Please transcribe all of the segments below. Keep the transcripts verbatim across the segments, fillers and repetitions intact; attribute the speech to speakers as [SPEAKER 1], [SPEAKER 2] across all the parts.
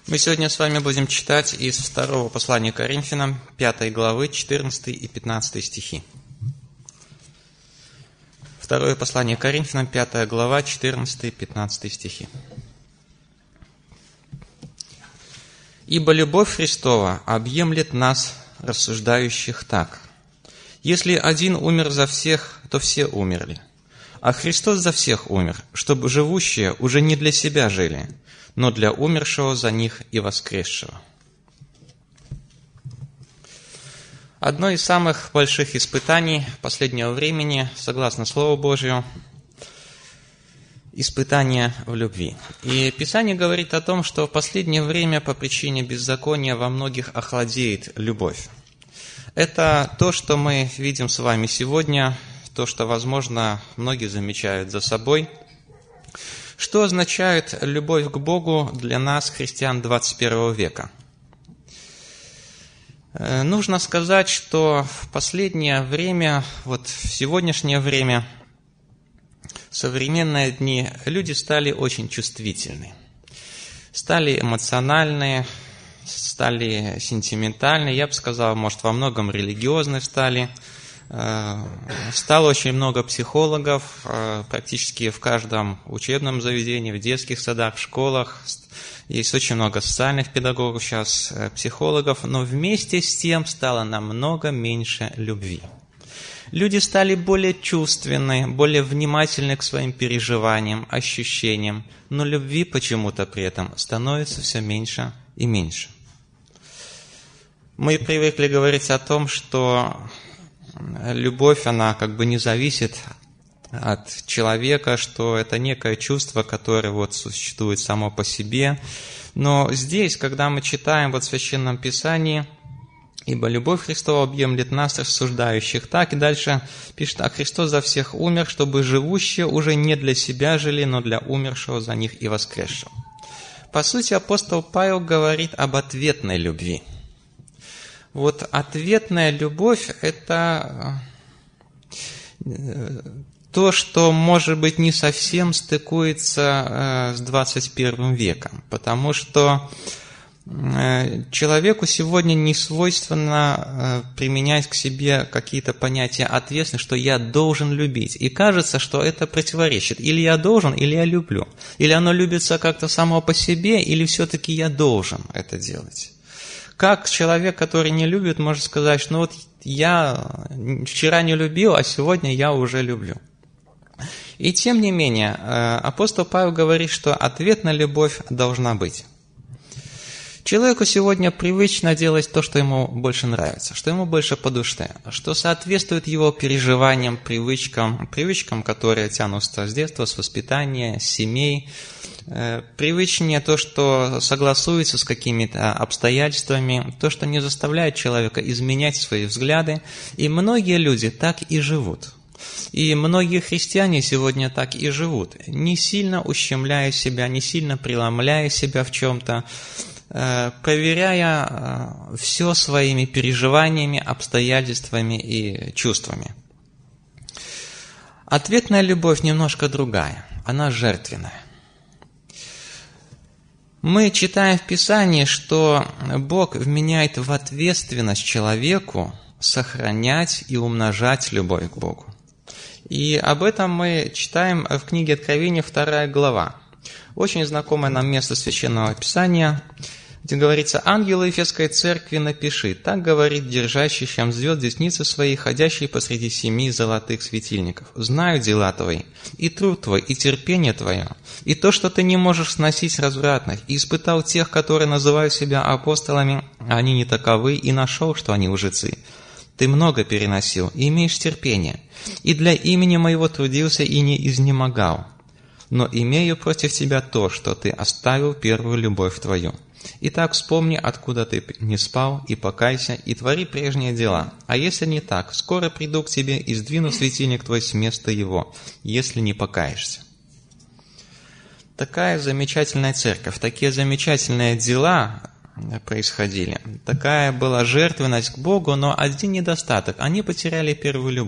[SPEAKER 1] Мы сегодня с вами будем читать из второго послания к Коринфянам, пятой главы, четырнадцатый и пятнадцатый стихи. Второе послание к Коринфянам, пятая глава, четырнадцатый и пятнадцатый стихи. «Ибо любовь Христова объемлет нас, рассуждающих так. Если один умер за всех, то все умерли. А Христос за всех умер, чтобы живущие уже не для себя жили, но для умершего за них и воскресшего». Одно из самых больших испытаний последнего времени, согласно Слову Божию, испытание в любви. И Писание говорит о том, что в последнее время по причине беззакония во многих охладеет любовь. Это то, что мы видим с вами сегодня, то, что, возможно, многие замечают за собой. Что означает любовь к Богу для нас, христиан двадцать первого века? Нужно сказать, что в последнее время, вот в сегодняшнее время, в современные дни, люди стали очень чувствительны, стали эмоциональны, стали сентиментальны, я бы сказал, может, во многом религиозны стали. Стало очень много психологов, практически в каждом учебном заведении, в детских садах, в школах. Есть очень много социальных педагогов сейчас, психологов, но вместе с тем стало намного меньше любви. Люди стали более чувственны, более внимательны к своим переживаниям, ощущениям, но любви почему-то при этом становится все меньше и меньше. Мы привыкли говорить о том, что любовь, она как бы не зависит от человека, что это некое чувство, которое вот существует само по себе. Но здесь, когда мы читаем вот в Священном Писании, «Ибо любовь Христова объемлет нас, рассуждающих так», и дальше пишет: «А Христос за всех умер, чтобы живущие уже не для себя жили, но для умершего за них и воскресшего». По сути, апостол Павел говорит об ответной любви. Вот ответная любовь – это то, что, может быть, не совсем стыкуется с двадцать первым веком, потому что человеку сегодня не свойственно применять к себе какие-то понятия ответственности, что я должен любить. И кажется, что это противоречит. Или я должен, или я люблю. Или оно любится как-то само по себе, или все-таки я должен это делать. Как человек, который не любит, может сказать, что ну вот я вчера не любил, а сегодня я уже люблю. И тем не менее, апостол Павел говорит, что ответная любовь должна быть. Человеку сегодня привычно делать то, что ему больше нравится, что ему больше по душе, что соответствует его переживаниям, привычкам, привычкам, которые тянутся с детства, с воспитания, с семей. Привычнее то, что согласуется с какими-то обстоятельствами, то, что не заставляет человека изменять свои взгляды. И многие люди так и живут. И многие христиане сегодня так и живут, не сильно ущемляя себя, не сильно преломляя себя в чем-то, проверяя все своими переживаниями, обстоятельствами и чувствами. Ответная любовь немножко другая, она жертвенная. Мы читаем в Писании, что Бог вменяет в ответственность человеку сохранять и умножать любовь к Богу. И об этом мы читаем в книге Откровения, вторая глава. Очень знакомое нам место Священного Писания, где говорится: «Ангелу Ефесской церкви напиши, так говорит держащий щам звезд десницы своей, ходящий посреди семи золотых светильников. Знаю дела твои, и труд твой, и терпение твое, и то, что ты не можешь сносить развратных, и испытал тех, которые называют себя апостолами, а они не таковы, и нашел, что они лжецы. Ты много переносил, и имеешь терпение, и для имени моего трудился, и не изнемогал. Но имею против тебя то, что ты оставил первую любовь твою. Итак, вспомни, откуда ты не спал, и покайся, и твори прежние дела. А если не так, скоро приду к тебе и сдвину светильник твой с места его, если не покаешься». Такая замечательная церковь, такие замечательные дела происходили. Такая была жертвенность к Богу, но один недостаток – они потеряли первую любовь.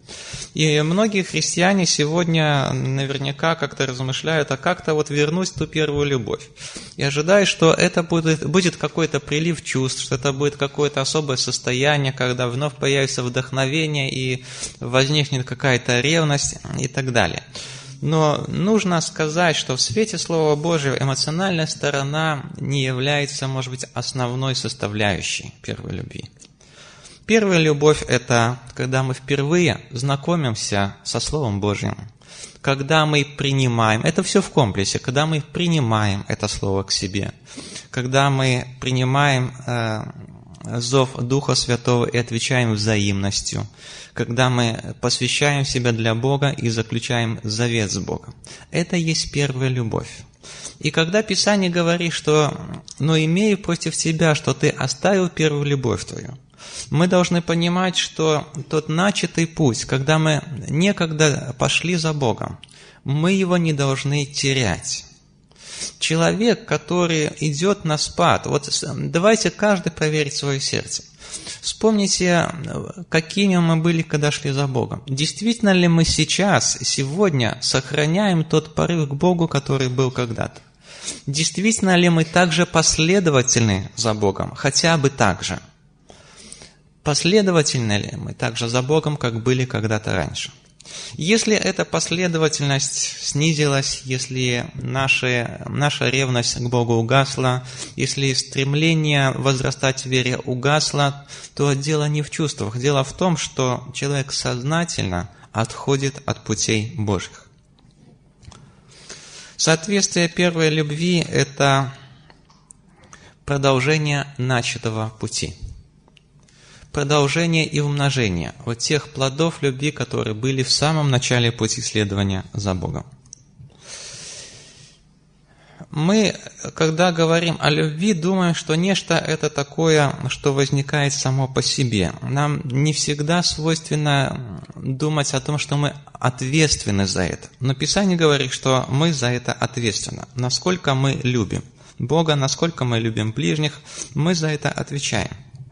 [SPEAKER 1] И многие христиане сегодня наверняка как-то размышляют, а как-то вот вернуть ту первую любовь. И ожидая, что это будет, будет какой-то прилив чувств, что это будет какое-то особое состояние, когда вновь появится вдохновение и возникнет какая-то ревность и так далее. Но нужно сказать, что в свете Слова Божьего эмоциональная сторона не является, может быть, основной составляющей первой любви. Первая любовь – это когда мы впервые знакомимся со Словом Божьим, когда мы принимаем, это все в комплексе, когда мы принимаем это Слово к себе, когда мы принимаем э, зов Духа Святого и отвечаем взаимностью, когда мы посвящаем себя для Бога и заключаем завет с Богом. Это есть первая любовь. И когда Писание говорит, что «но имею против тебя, что ты оставил первую любовь твою», мы должны понимать, что тот начатый путь, когда мы некогда пошли за Богом, мы его не должны терять. Человек, который идет на спад, вот давайте каждый проверить свое сердце. Вспомните, какими мы были, когда шли за Богом. Действительно ли мы сейчас, сегодня, сохраняем тот порыв к Богу, который был когда-то? Действительно ли мы также последовательны за Богом, хотя бы так же? Последовательны ли мы также за Богом, как были когда-то раньше? Если эта последовательность снизилась, если наша, наша ревность к Богу угасла, если стремление возрастать в вере угасло, то дело не в чувствах. Дело в том, что человек сознательно отходит от путей Божьих. Соответствие первой любви – это продолжение начатого пути. Продолжение и умножение вот тех плодов любви, которые были в самом начале пути следования за Богом. Мы, когда говорим о любви, думаем, что нечто это такое, что возникает само по себе. Нам не всегда свойственно думать о том, что мы ответственны за это. Но Писание говорит, что мы за это ответственны. Насколько мы любим Бога, насколько мы любим ближних, мы за это отвечаем.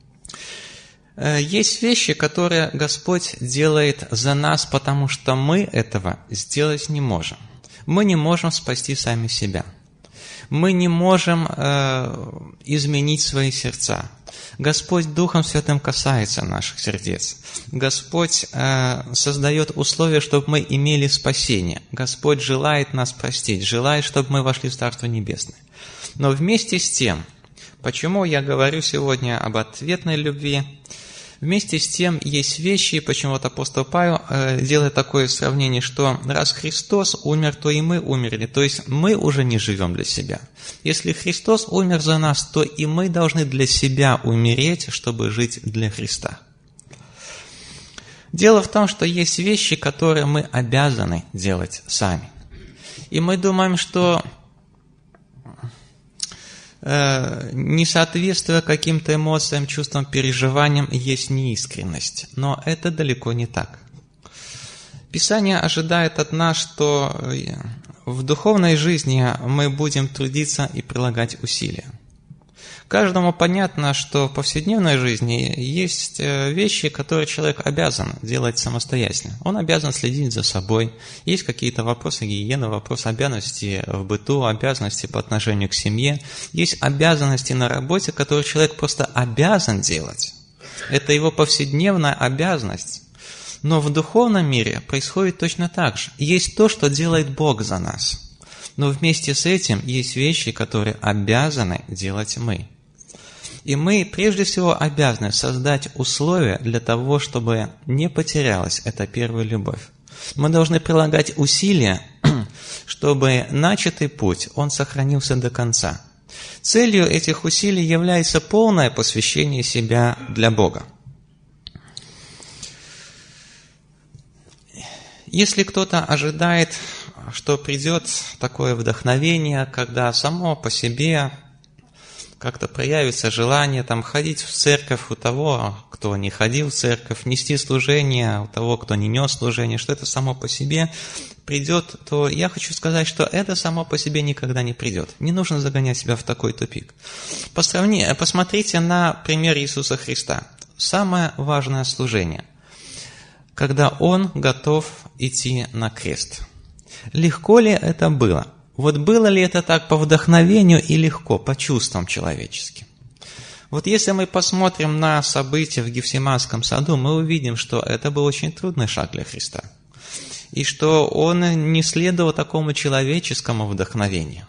[SPEAKER 1] Есть вещи, которые Господь делает за нас, потому что мы этого сделать не можем. Мы не можем спасти сами себя. Мы не можем э, изменить свои сердца. Господь Духом Святым касается наших сердец. Господь э, создает условия, чтобы мы имели спасение. Господь желает нас простить, желает, чтобы мы вошли в Царство Небесное. Но вместе с тем, почему я говорю сегодня об ответной любви, вместе с тем есть вещи, почему вот апостол Павел э, делает такое сравнение, что раз Христос умер, то и мы умерли. То есть мы уже не живем для себя. Если Христос умер за нас, то и мы должны для себя умереть, чтобы жить для Христа. Дело в том, что есть вещи, которые мы обязаны делать сами. И мы думаем, что несоответствие каким-то эмоциям, чувствам, переживаниям есть неискренность. Но это далеко не так. Писание ожидает от нас, что в духовной жизни мы будем трудиться и прилагать усилия. Каждому понятно, что в повседневной жизни есть вещи, которые человек обязан делать самостоятельно. Он обязан следить за собой. Есть какие-то вопросы гигиены, вопросы обязанностей в быту, обязанности по отношению к семье. Есть обязанности на работе, которые человек просто обязан делать. Это его повседневная обязанность. Но в духовном мире происходит точно так же. Есть то, что делает Бог за нас. Но вместе с этим есть вещи, которые обязаны делать мы. И мы прежде всего обязаны создать условия для того, чтобы не потерялась эта первая любовь. Мы должны прилагать усилия, чтобы начатый путь, он сохранился до конца. Целью этих усилий является полное посвящение себя для Бога. Если кто-то ожидает, что придет такое вдохновение, когда само по себе как-то проявится желание там, ходить в церковь у того, кто не ходил в церковь, нести служение у того, кто не нес служение, что это само по себе придет, то я хочу сказать, что это само по себе никогда не придет. Не нужно загонять себя в такой тупик. Посмотрите на пример Иисуса Христа. Самое важное служение. когда Он готов идти на крест. Легко ли это было? Вот было ли это так по вдохновению и легко, по чувствам человеческим? Вот если мы посмотрим на события в Гефсиманском саду, мы увидим, что это был очень трудный шаг для Христа. И что Он не следовал такому человеческому вдохновению.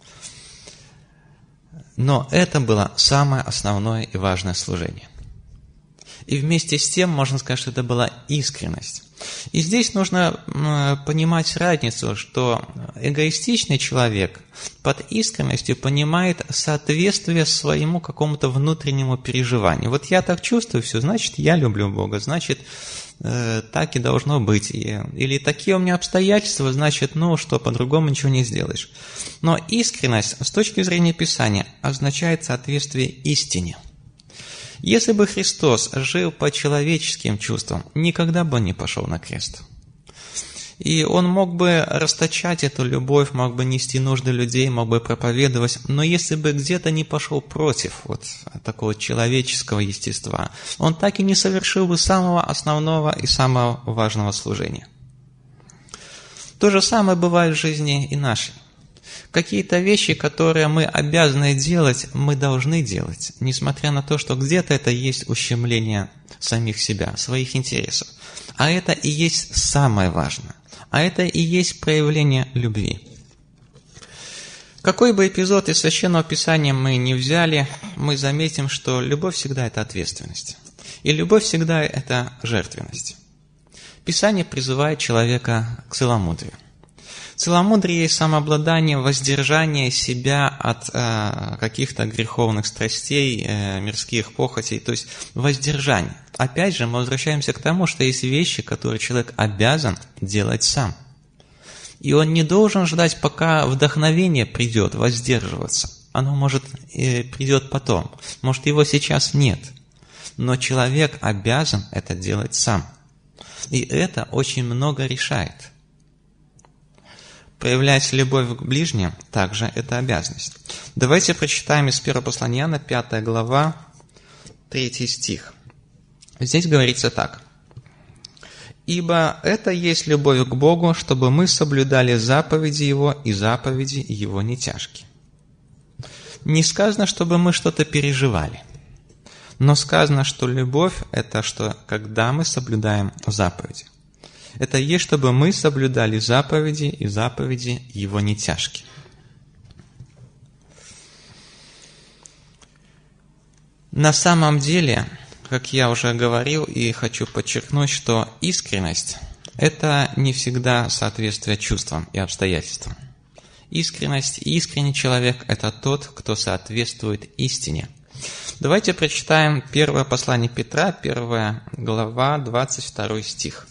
[SPEAKER 1] Но это было самое основное и важное служение. И вместе с тем, можно сказать, что это была искренность. И здесь нужно понимать разницу, что эгоистичный человек под искренностью понимает соответствие своему какому-то внутреннему переживанию. Вот я так чувствую все, значит, я люблю Бога, значит, так и должно быть. Или такие у меня обстоятельства, значит, ну что, по-другому ничего не сделаешь. Но искренность с точки зрения Писания означает соответствие истине. Если бы Христос жил по человеческим чувствам, никогда бы не пошел на крест. И Он мог бы расточать эту любовь, мог бы нести нужды людей, мог бы проповедовать, но если бы где-то не пошел против вот такого человеческого естества, Он так и не совершил бы самого основного и самого важного служения. То же самое бывает в жизни и нашей. Какие-то вещи, которые мы обязаны делать, мы должны делать, несмотря на то, что где-то это есть ущемление самих себя, своих интересов. А это и есть самое важное. А это и есть проявление любви. Какой бы эпизод из Священного Писания мы ни взяли, мы заметим, что любовь всегда – это ответственность. И любовь всегда – это жертвенность. Писание призывает человека к целомудрию. Целомудрие есть самообладание, воздержание себя от э, каких-то греховных страстей, э, мирских похотей, то есть воздержание. Опять же, мы возвращаемся к тому, что есть вещи, которые человек обязан делать сам. И он не должен ждать, пока вдохновение придет, воздерживаться. Оно, может, э, придет потом, может, его сейчас нет. Но человек обязан это делать сам. И это очень много решает. Проявлять любовь к ближним также это обязанность. Давайте прочитаем из первого послания Иоанна, пятая глава, третий стих. Здесь говорится так. «Ибо это есть любовь к Богу, чтобы мы соблюдали заповеди Его, и заповеди Его не тяжкие». Не сказано, чтобы мы что-то переживали, но сказано, что любовь – это что, когда мы соблюдаем заповеди. Это есть, чтобы мы соблюдали заповеди, и заповеди Его не тяжкие. На самом деле, как я уже говорил и хочу подчеркнуть, что искренность – это не всегда соответствие чувствам и обстоятельствам. Искренность и искренний человек – это тот, кто соответствует истине. Давайте прочитаем первое послание Петра, первая глава, двадцать второй стих.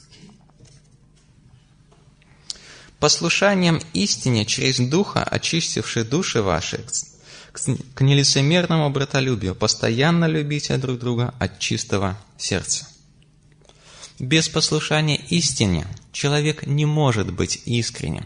[SPEAKER 1] «Послушанием истине через Духа, очистивший души ваши, к нелицемерному братолюбию, постоянно любите друг друга от чистого сердца». Без послушания истине человек не может быть искренним.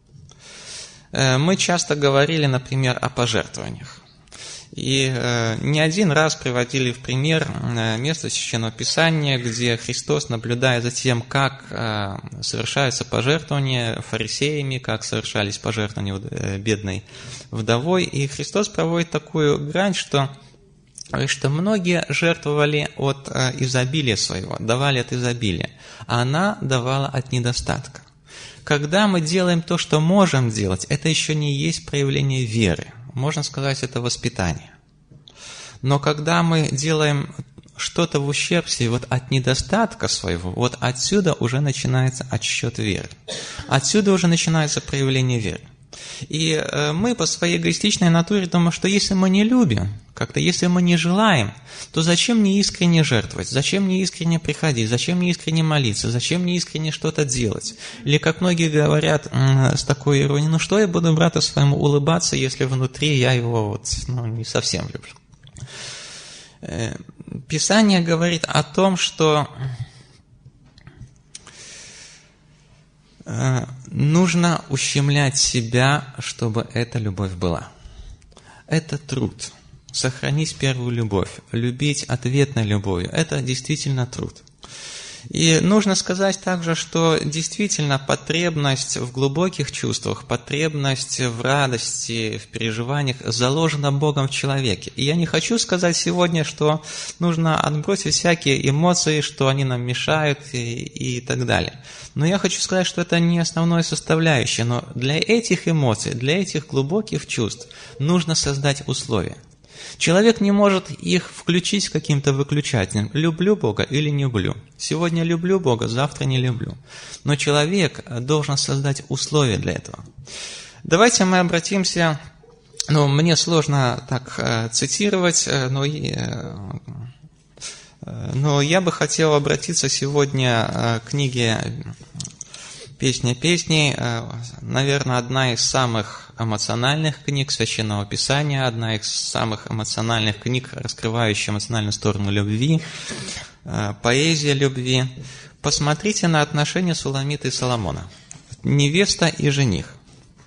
[SPEAKER 1] Мы часто говорили, например, о пожертвованиях. И э, не один раз приводили в пример э, место Священного Писания, где Христос, наблюдая за тем, как э, совершаются пожертвования фарисеями, как совершались пожертвования э, бедной вдовой, и Христос проводит такую грань, что, что многие жертвовали от э, изобилия своего, давали от изобилия, а она давала от недостатка. Когда мы делаем то, что можем делать, это еще не есть проявление веры. Можно сказать, это воспитание. Но когда мы делаем что-то в ущерб себе вот от недостатка своего, вот отсюда уже начинается отсчет веры. Отсюда уже начинается проявление веры. И мы по своей эгоистичной натуре думаем, что если мы не любим, как-то если мы не желаем, то зачем мне искренне жертвовать, зачем мне искренне приходить, зачем мне искренне молиться, зачем мне искренне что-то делать. Или как многие говорят с такой иронией, ну что я буду брату своему улыбаться, если внутри я его вот, ну, не совсем люблю. Писание говорит о том, что нужно ущемлять себя, чтобы эта любовь была. Это труд. Сохранить первую любовь, любить ответной любовью – это действительно труд. И нужно сказать также, что действительно потребность в глубоких чувствах, потребность в радости, в переживаниях заложена Богом в человеке. И я не хочу сказать сегодня, что нужно отбросить всякие эмоции, что они нам мешают и, и так далее. Но я хочу сказать, что это не основная составляющая. Но для этих эмоций, для этих глубоких чувств нужно создать условия. Человек не может их включить каким-то выключателем. Люблю Бога или не люблю. Сегодня люблю Бога, завтра не люблю. Но человек должен создать условия для этого. Давайте мы обратимся, ну, мне сложно так э, цитировать, э, но, э, но я бы хотел обратиться сегодня э, к книге «Песня песней», э, наверное, одна из самых эмоциональных книг Священного Писания, одна из самых эмоциональных книг, раскрывающая эмоциональную сторону любви, поэзия любви. Посмотрите на отношения Суламиты и Соломона, невеста и жених.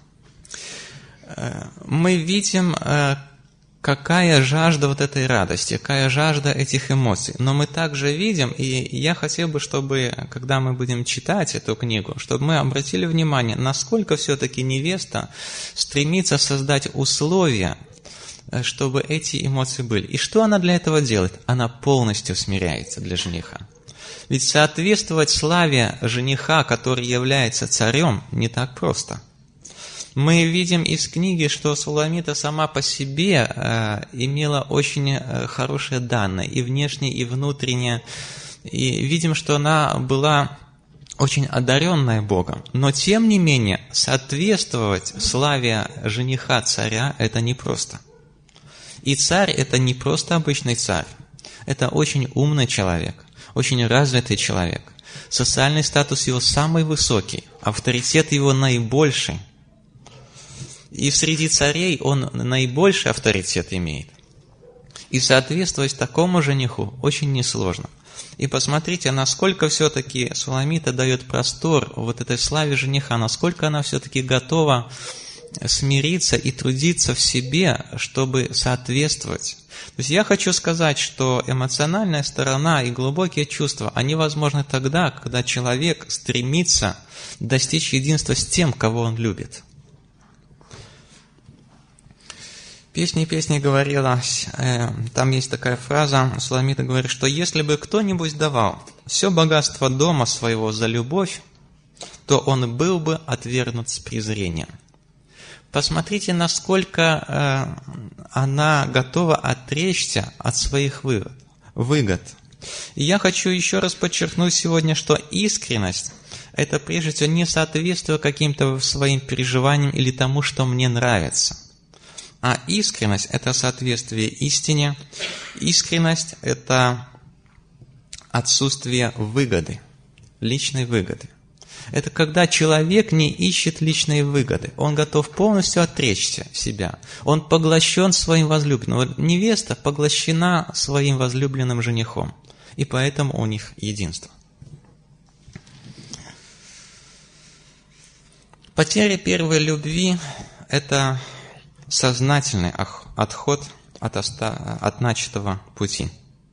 [SPEAKER 1] Мы видим, какая жажда вот этой радости, какая жажда этих эмоций. Но мы также видим, и я хотел бы, чтобы, когда мы будем читать эту книгу, чтобы мы обратили внимание, насколько все-таки невеста стремится создать условия, чтобы эти эмоции были. И что она для этого делает? Она полностью смиряется для жениха. Ведь соответствовать славе жениха, который является царем, не так просто. Мы видим из книги, что Суламита сама по себе э, имела очень э, хорошие данные, и внешние, и внутренние. И видим, что она была очень одаренная Богом. Но тем не менее, соответствовать славе жениха царя – это непросто. И царь – это не просто обычный царь. Это очень умный человек, очень развитый человек. Социальный статус его самый высокий, авторитет его наибольший. И среди царей он наибольший авторитет имеет. И соответствовать такому жениху очень несложно. И посмотрите, насколько все-таки Суламита дает простор вот этой славе жениха, насколько она все-таки готова смириться и трудиться в себе, чтобы соответствовать. То есть я хочу сказать, что эмоциональная сторона и глубокие чувства, они возможны тогда, когда человек стремится достичь единства с тем, кого он любит. Песни песни говорила, э, там есть такая фраза, Суламита говорит, что если бы кто-нибудь давал все богатство дома своего за любовь, то он был бы отвергнут с презрением. Посмотрите, насколько э, она готова отречься от своих выгод. выгод. И я хочу еще раз подчеркнуть сегодня, что искренность – это прежде всего не соответствие каким-то своим переживаниям или тому, что мне нравится. А искренность – это соответствие истине. Искренность – это отсутствие выгоды, личной выгоды. Это когда человек не ищет личной выгоды. Он готов полностью отречься себя. Он поглощен своим возлюбленным. Вот невеста поглощена своим возлюбленным женихом. И поэтому у них единство. Потеря первой любви – это сознательный отход от, оста... от начатого пути.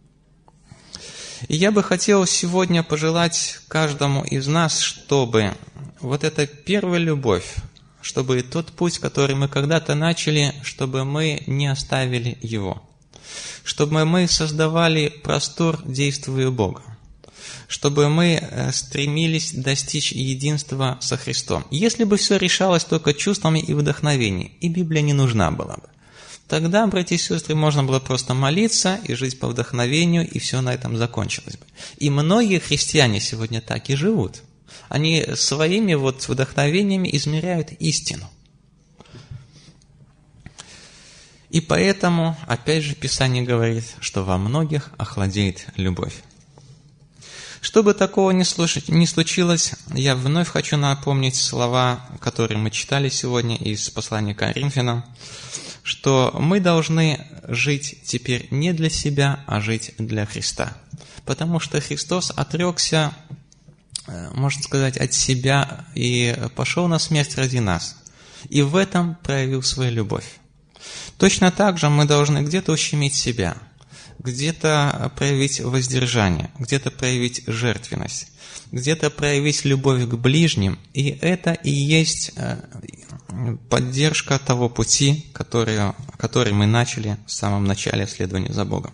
[SPEAKER 1] И я бы хотел сегодня пожелать каждому из нас, чтобы вот эта первая любовь, чтобы тот путь, который мы когда-то начали, чтобы мы не оставили его. Чтобы мы создавали простор действия Бога. Чтобы мы стремились достичь единства со Христом. Если бы все решалось только чувствами и вдохновением, и Библия не нужна была бы, тогда, братья и сестры, можно было просто молиться и жить по вдохновению, и все на этом закончилось бы. И многие христиане сегодня так и живут. Они своими вот вдохновениями измеряют истину. И поэтому, опять же, Писание говорит, что во многих охладеет любовь. Чтобы такого не случилось, я вновь хочу напомнить слова, которые мы читали сегодня из послания к Коринфянам, что мы должны жить теперь не для себя, а жить для Христа. Потому что Христос отрекся, можно сказать, от себя и пошел на смерть ради нас. И в этом проявил свою любовь. Точно так же мы должны где-то ущемить себя. где-то проявить воздержание, где-то проявить жертвенность, где-то проявить любовь к ближним, и это и есть поддержка того пути, который, который мы начали в самом начале следования за Богом.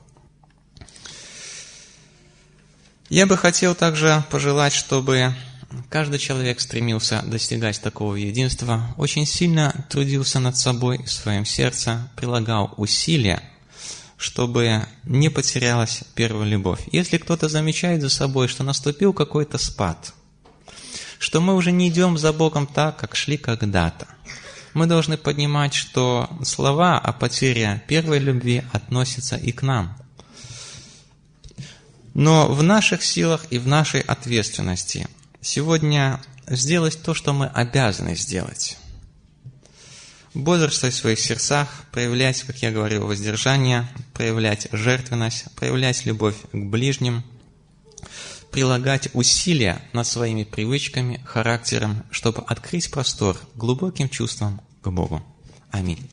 [SPEAKER 1] Я бы хотел также пожелать, чтобы каждый человек стремился достигать такого единства, очень сильно трудился над собой в своем сердце, прилагал усилия, чтобы не потерялась первая любовь. Если кто-то замечает за собой, что наступил какой-то спад, что мы уже не идем за Богом так, как шли когда-то, мы должны понимать, что слова о потере первой любви относятся и к нам. Но в наших силах и в нашей ответственности сегодня сделать то, что мы обязаны сделать. Бодрствовать в своих сердцах, проявлять, как я говорил, воздержание, проявлять жертвенность, проявлять любовь к ближним, прилагать усилия над своими привычками, характером, чтобы открыть простор глубоким чувствам к Богу. Аминь.